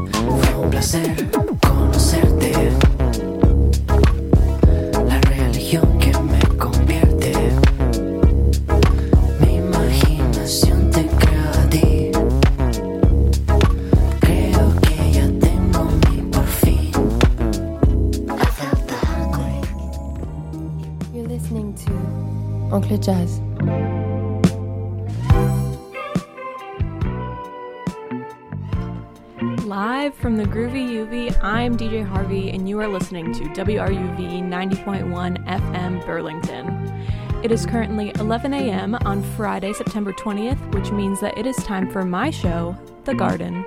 Fue un placer conocerte. La religión que me convierte. Mi imaginación te crea a ti. Creo que ya tengo mi por fin. I felt the hunger. You're listening to Oncle Jazz. Live from the Groovy UV, I'm DJ Harvey, and you are listening to WRUV 90.1 FM Burlington. It is currently 11 a.m. on Friday, September 20th, which means that it is time for my show, The Garden.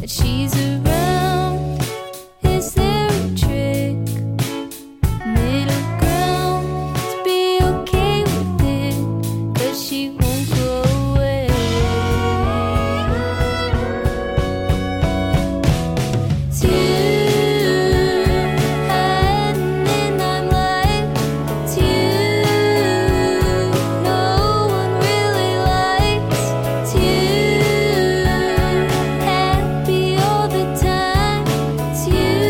she's around. Is there a trick? Middle ground to be okay with it, 'cause she won't go away. It's you hiding in my life. It's you no one really likes. It's you happy all the time. It's you.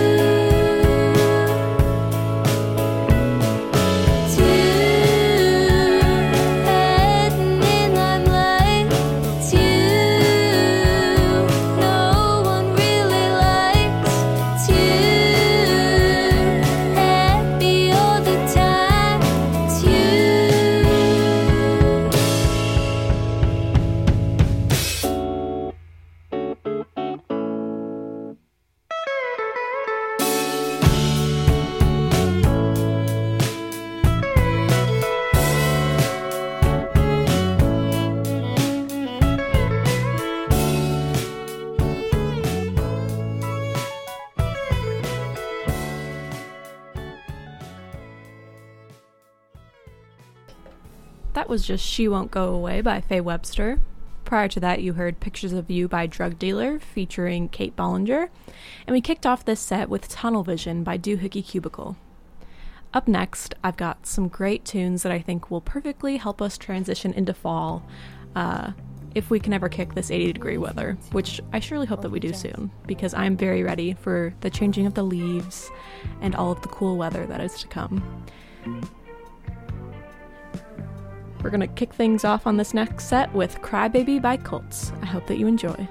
It's you hiding in my life. It's you no one really likes. It's you happy all the time. It's you. That was just She Won't Go Away by Faye Webster. Prior to that, you heard Pictures of You by Drug Dealer featuring Kate Bollinger. And we kicked off this set with Tunnel Vision by Doohickey Cubicle. Up next, I've got some great tunes that I think will perfectly help us transition into fall if we can ever kick this 80-degree weather, which I surely hope that we do soon, because I'm very ready for the changing of the leaves and all of the cool weather that is to come. We're going to kick things off on this next set with Crybaby by Colts. I hope that you enjoy.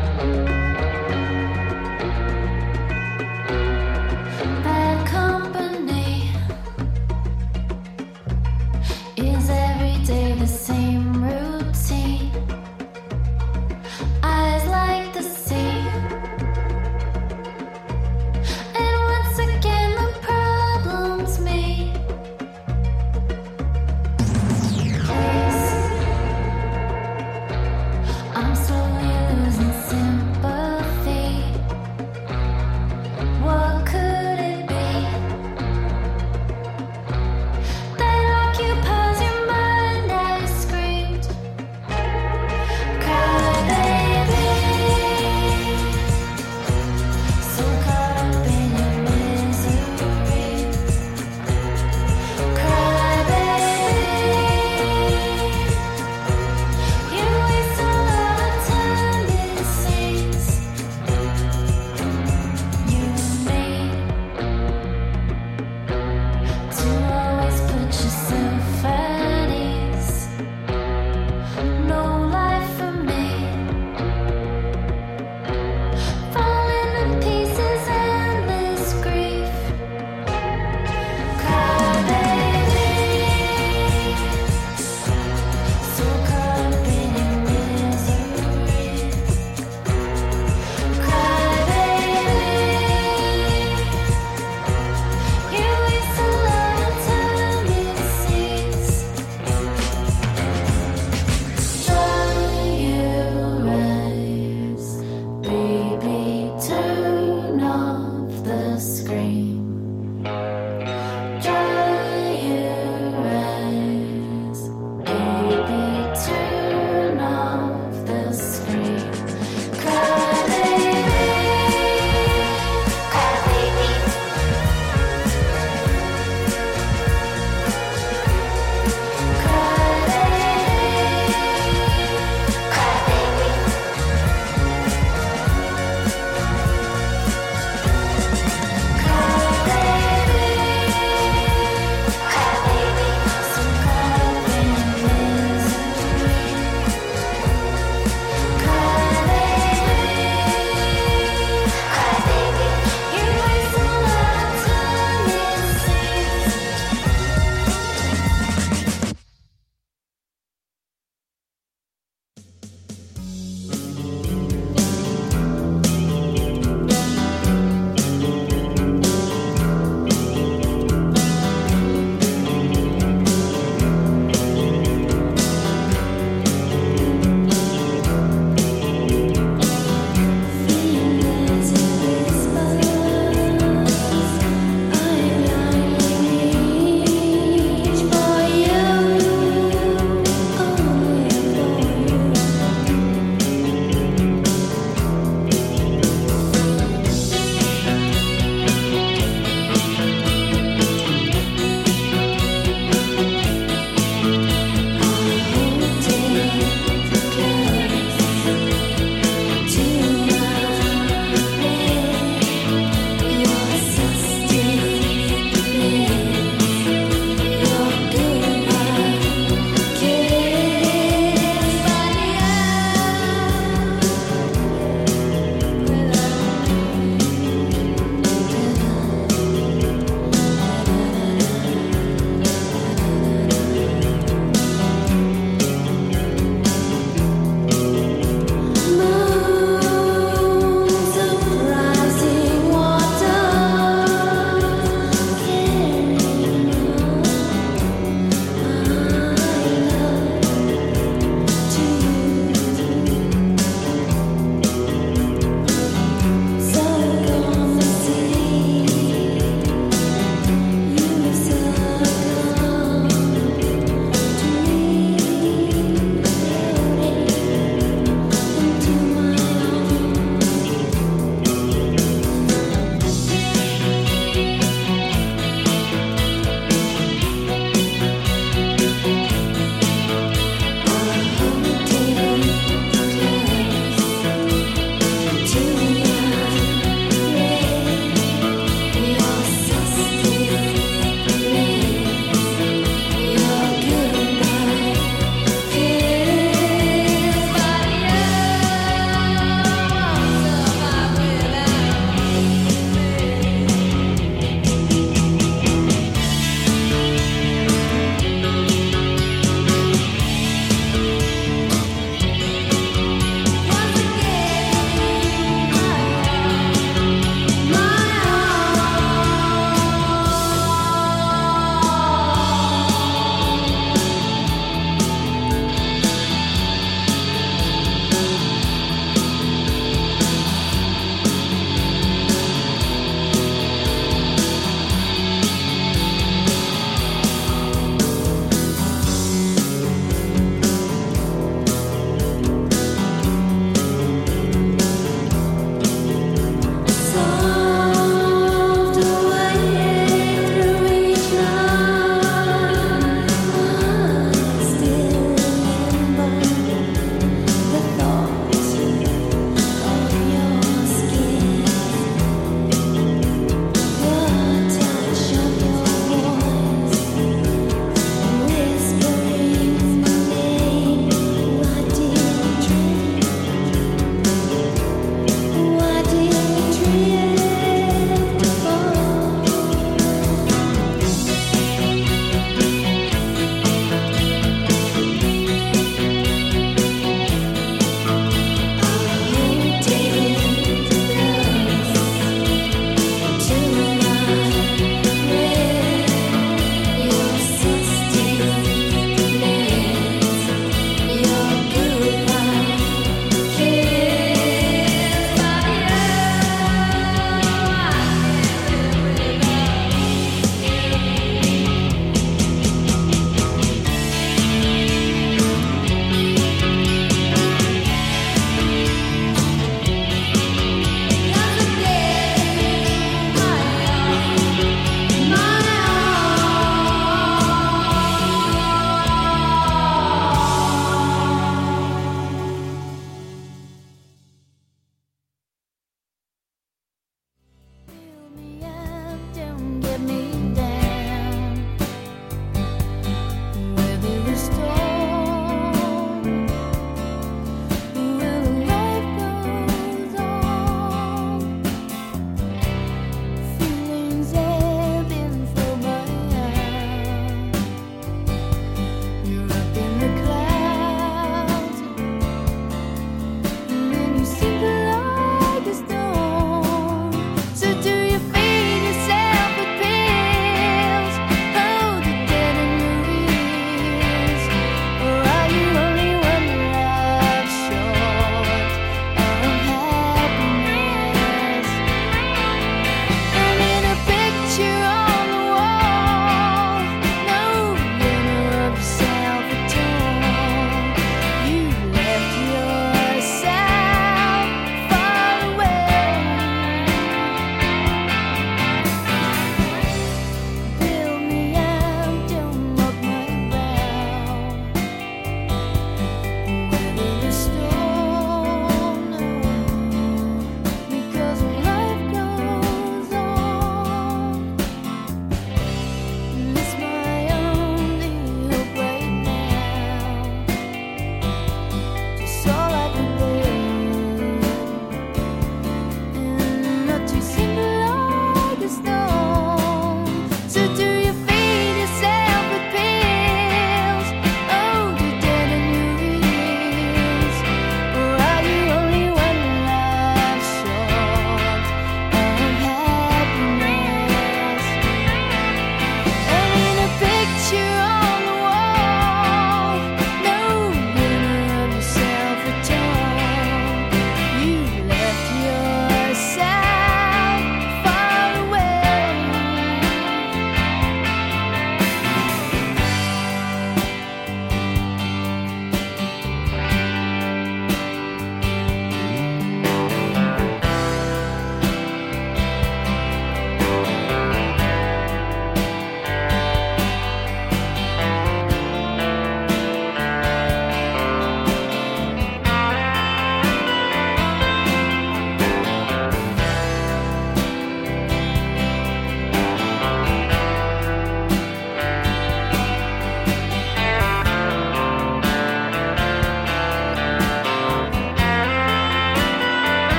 Bad company.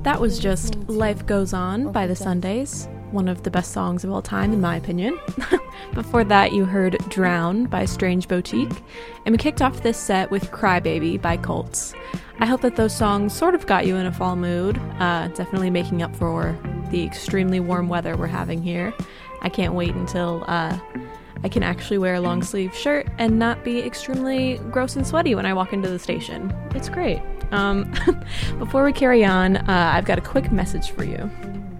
That was just Life Goes On by the Sundays, one of the best songs of all time in my opinion. Before that you heard Drown by Strange Boutique, and we kicked off this set with Crybaby by Colts. I hope that those songs sort of got you in a fall mood, definitely making up for the extremely warm weather we're having here. I can't wait until I can actually wear a long sleeve shirt and not be extremely gross and sweaty when I walk into the station. It's great. Before we carry on, I've got a quick message for you.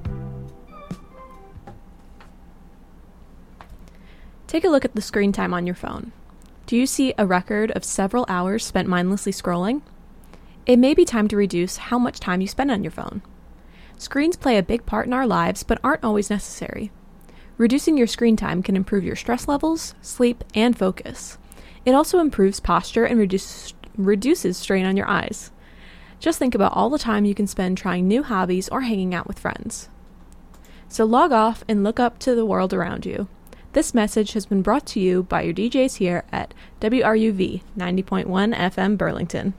Take a look at the screen time on your phone. Do you see a record of several hours spent mindlessly scrolling? It may be time to reduce how much time you spend on your phone. Screens play a big part in our lives, but aren't always necessary. Reducing your screen time can improve your stress levels, sleep, and focus. It also improves posture and reduces strain on your eyes. Just think about all the time you can spend trying new hobbies or hanging out with friends. So log off and look up to the world around you. This message has been brought to you by your DJs here at WRUV 90.1 FM Burlington.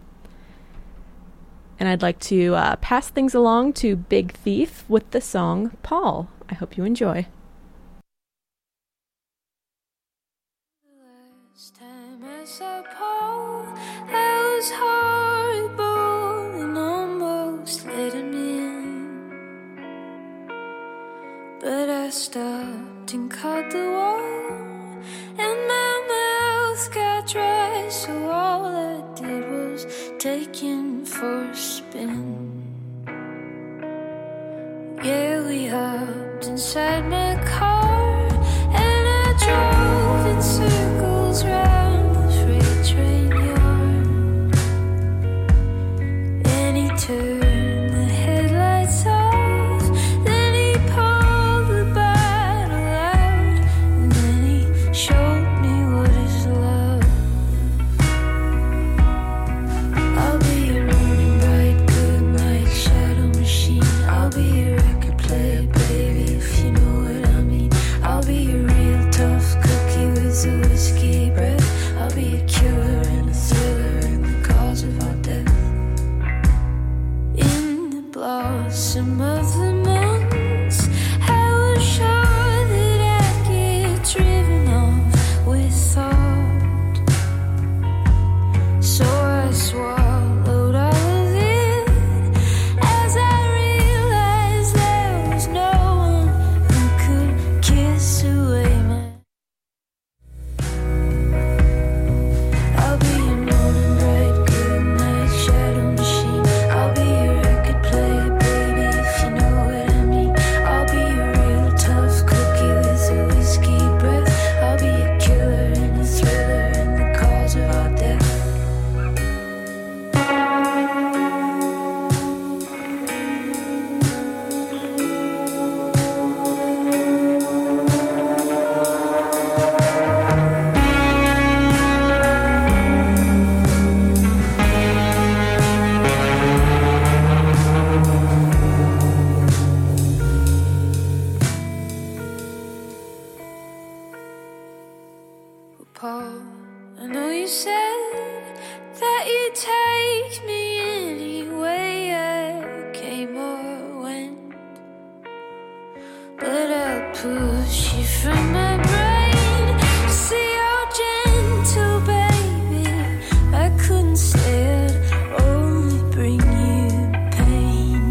And I'd like to pass things along to Big Thief with the song Paul. I hope you enjoy. Last time I saw Paul, that was horrible and almost let him in. But I stopped and caught the wall, and my mouth got dry, so all I did was take him for a spin. Yeah, we hopped inside my car, and I drove in circles round the freight train yard. And he turned the headlights off, then he pulled the bottle out, and then he showed me what is love. I'll be your running bright, good night shadow machine. I'll be your record player, baby, if you know what I mean. I'll be your real tough cookie with a whiskey breath. I'll be a killer and a thriller and the cause of our death. In the blossom of the months, I was sure that I'd get driven off with thought. So I swallowed all of it as I realized there was no one who could kiss away my. I'll be your morning bright, good night shadow machine. I'll be your record player, baby, if you know what I mean. I'll be your real tough cookie with a whiskey breath. I'll be a killer and a thriller and the cause of our death. Paul, I know you said that you'd take me any way I came or went, but I push you from my brain. See how gentle, baby. I couldn't stay, I'd only bring you pain.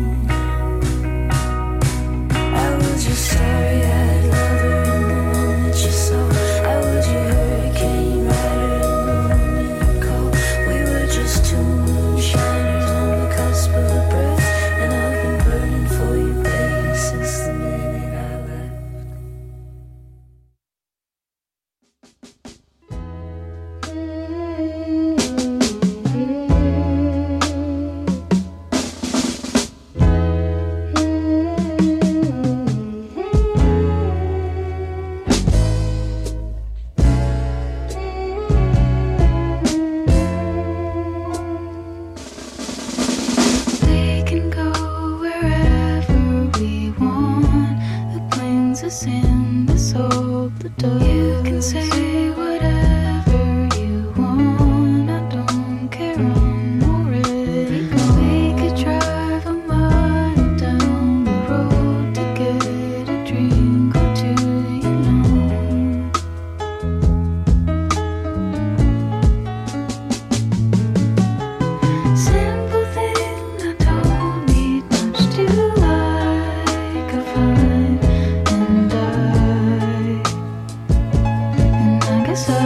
I was your starry-eyed lover and the one that you saw. I was your hurricane rider and the woman you call. We were just two moonshiners on the cusp of a breath, and I've been burning for you, baby, since the minute I left.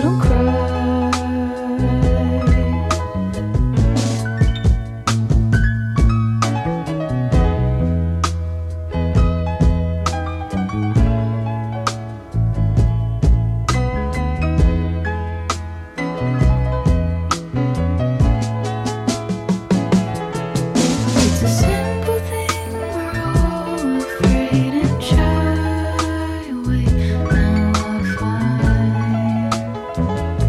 don't cry. It's a simple thing, we're all afraid and shy away. Now I find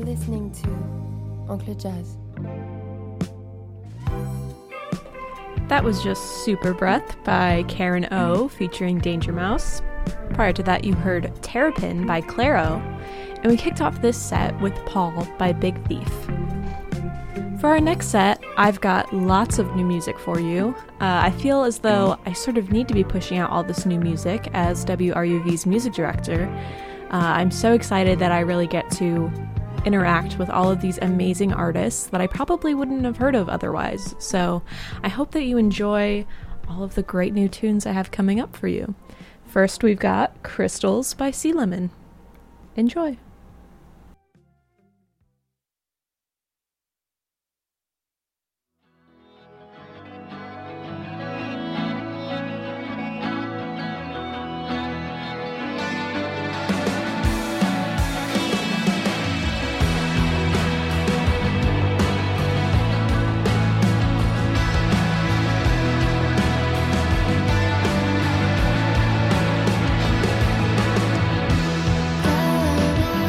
listening to Oncle Jazz. That was just Super Breath by Karen O featuring Danger Mouse. Prior to that, you heard Terrapin by Clairo. And we kicked off this set with Paul by Big Thief. For our next set, I've got lots of new music for you. I feel as though I sort of need to be pushing out all this new music as WRUV's music director. I'm so excited that I really get to interact with all of these amazing artists that I probably wouldn't have heard of otherwise. So I hope that you enjoy all of the great new tunes I have coming up for you. First, we've got Crystals by Sea Lemon. Enjoy. La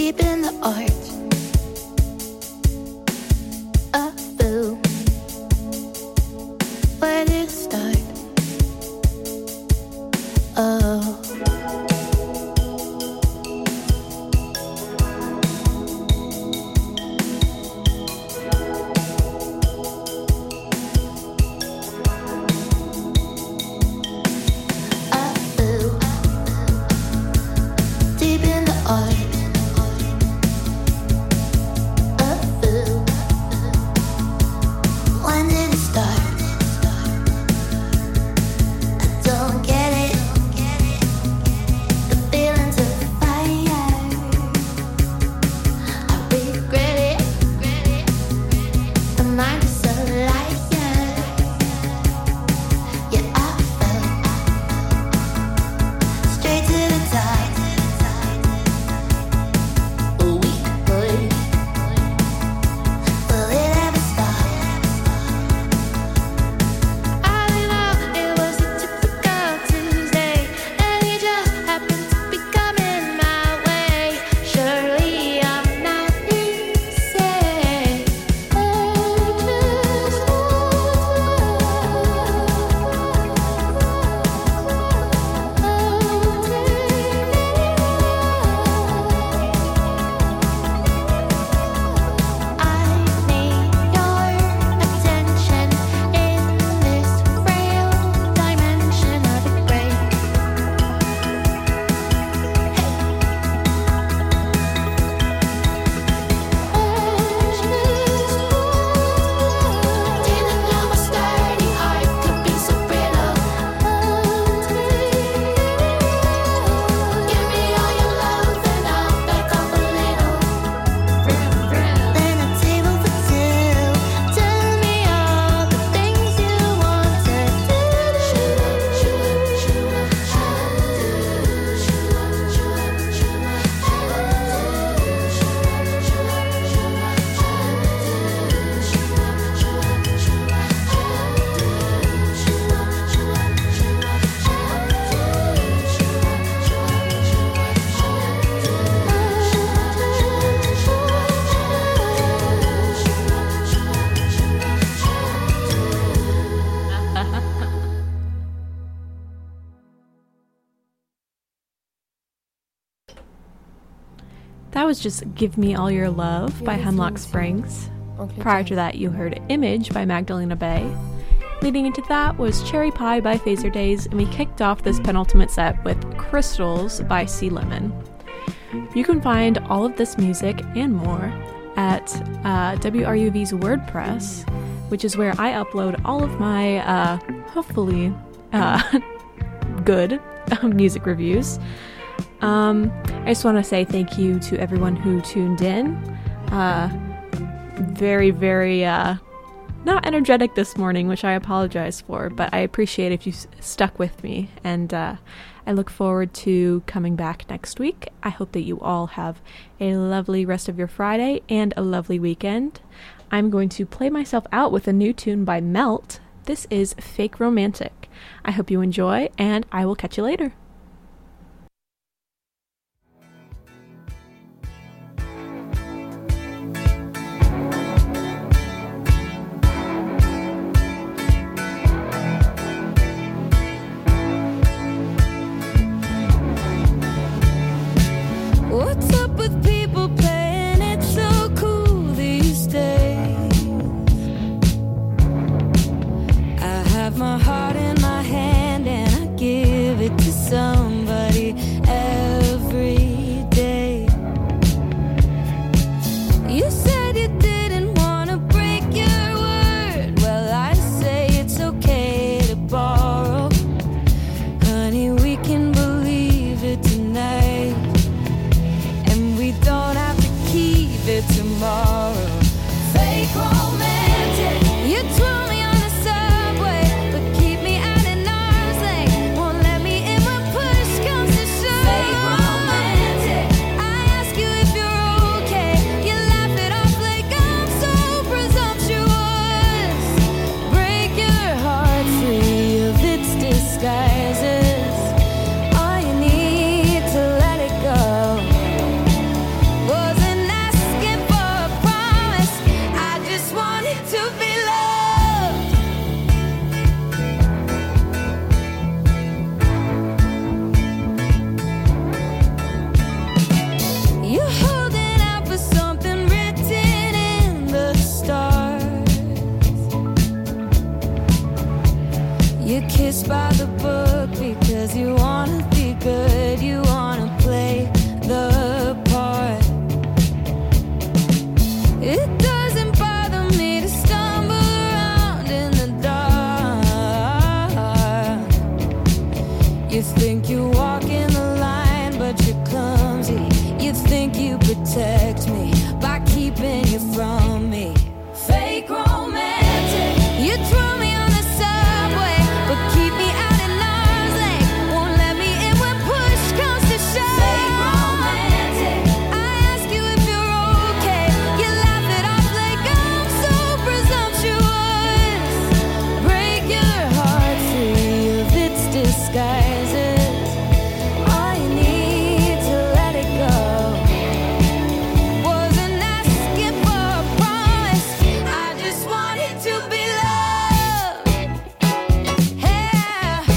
deep in the art of blue. Where did it start? Oh. That was just Give Me All Your Love by Hemlock Springs. Prior to that, you heard Image by Magdalena Bay. Leading into that was Cherry Pie by Phaser Days, and we kicked off this penultimate set with Crystals by Sea Lemon. You can find all of this music and more at WRUV's WordPress, which is where I upload all of my, hopefully, good music reviews. I just want to say thank you to everyone who tuned in. Very, very, not energetic this morning, which I apologize for, but I appreciate if you stuck with me, and I look forward to coming back next week. I hope that you all have a lovely rest of your Friday and a lovely weekend. I'm going to play myself out with a new tune by Melt. This is Fake Romantic. I hope you enjoy, and I will catch you later. What's up with people playing it so cool these days? I have my heart in my hand and I give it to some. by the book because you wanna be good, you wanna play the part. It doesn't bother me to stumble around in the dark. You think you walk in the line, but you're clumsy. You think you protect me by keeping you from me. Fake romantic. You throw me on the subway, but keep me out in arm's length. Won't let me in when push comes to shove. Fake romantic. I ask you if you're okay. You laugh it off like I'm so presumptuous. Break your heart free of its disguises. All you need to let it go. Wasn't asking for a promise. I just wanted to be loved. Yeah.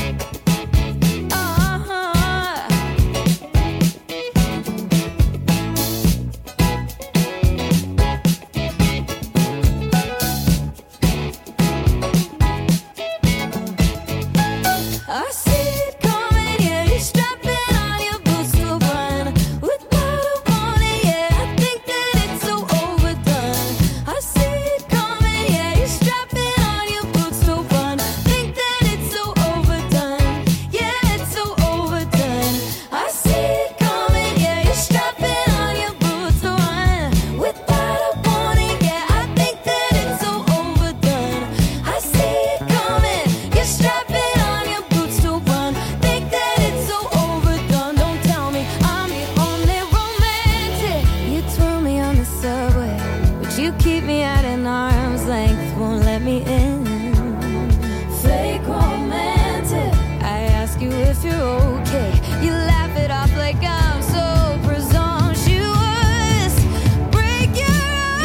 I see it coming, yeah. You're strapping on your boots to run without a warning, yeah. I think that it's so overdone. I see it coming, yeah. You're strapping on your boots to run. Think that it's so overdone, yeah. It's so overdone. I see it coming, yeah. You're strapping on your boots to run without a warning, yeah. I think that it's so overdone. I see it coming, you're strapping on your boots to run. Think that it's so overdone. Don't tell me I'm the only romantic. You threw me on the subway, but you keep me at an arm's length. Won't let me in. Fake romantic. I ask you if you're okay. You laugh it off like I'm so presumptuous. Break your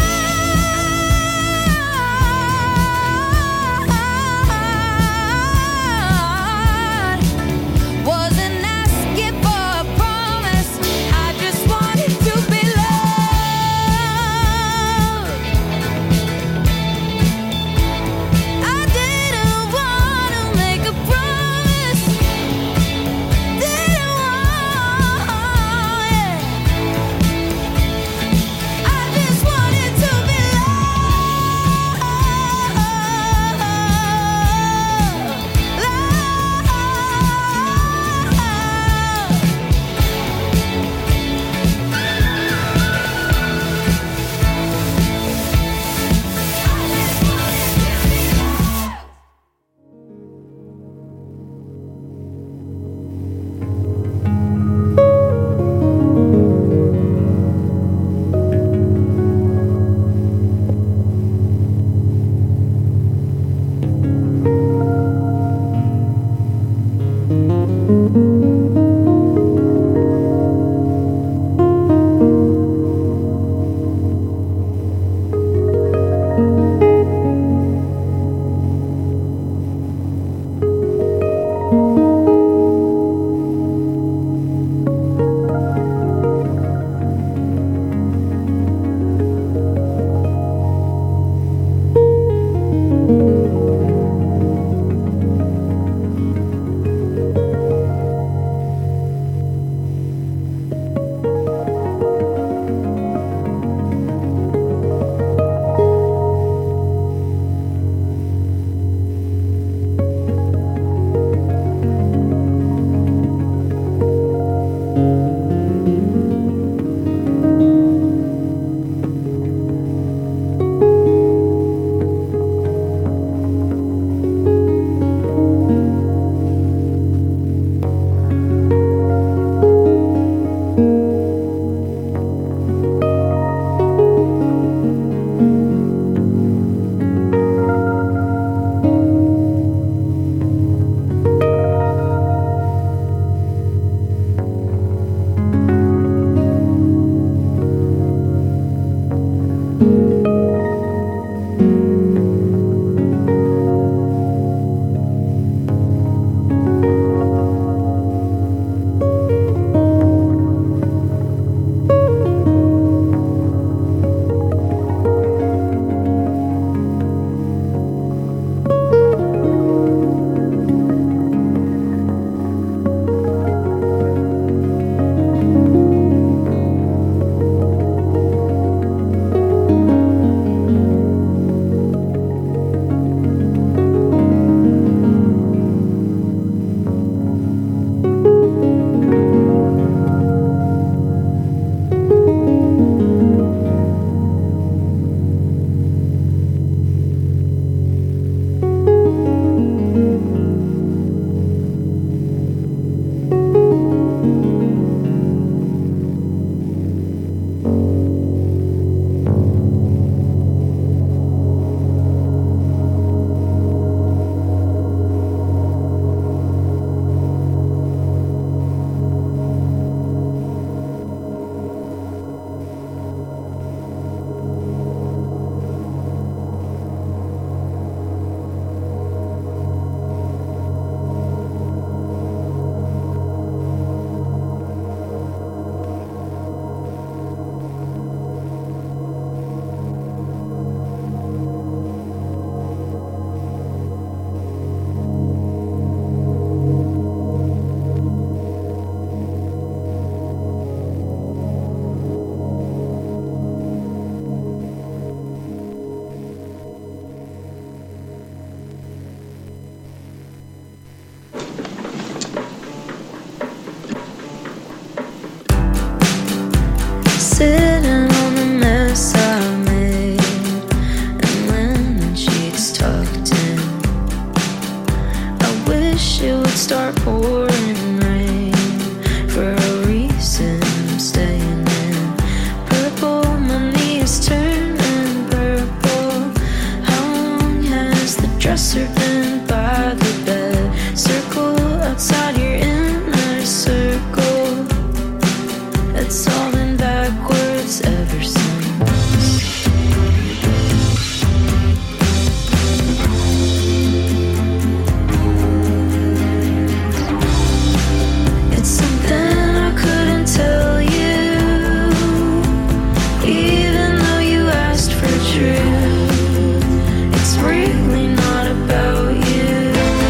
heart. Wasn't asking for a promise. I just wanted to be loved. I didn't want to make a promise. Didn't want, yeah. I just wanted to be loved. wish it would start pouring rain. For a reason I'm staying in purple. My knees turning purple. How long has the dresser been by the bed? Circle outside your inner circle. It's all been backwards ever since. It's something I couldn't tell you, even though you asked for truth. It's really not about you.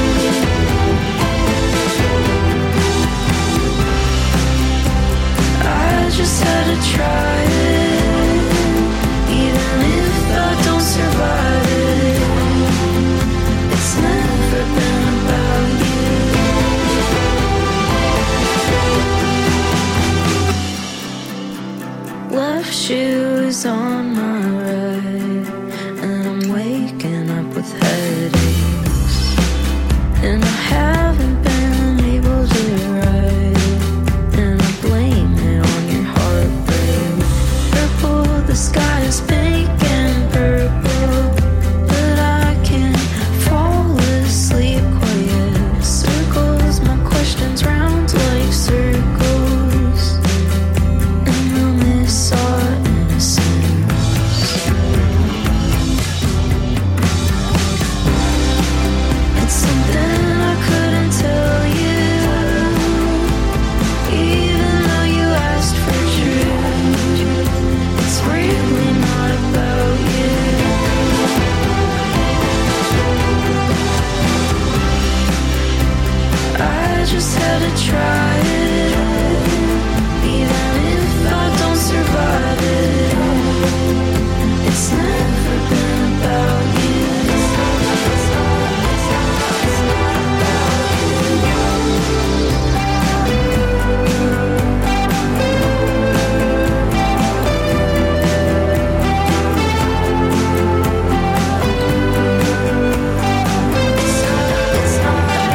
I just had to try it, even if I don't survive it. It's never been about you. Left shoe is on my right, and I'm waking up with headaches, and I haven't been able to write, and I blame it on your heartbreak. Purple, the sky is pink and purple, but I can't fall asleep quiet. Circles, my questions round like circles, and I'll miss our innocence. It's something I couldn't tell you, even though you asked for truth. It's really not about you. I just had to try it,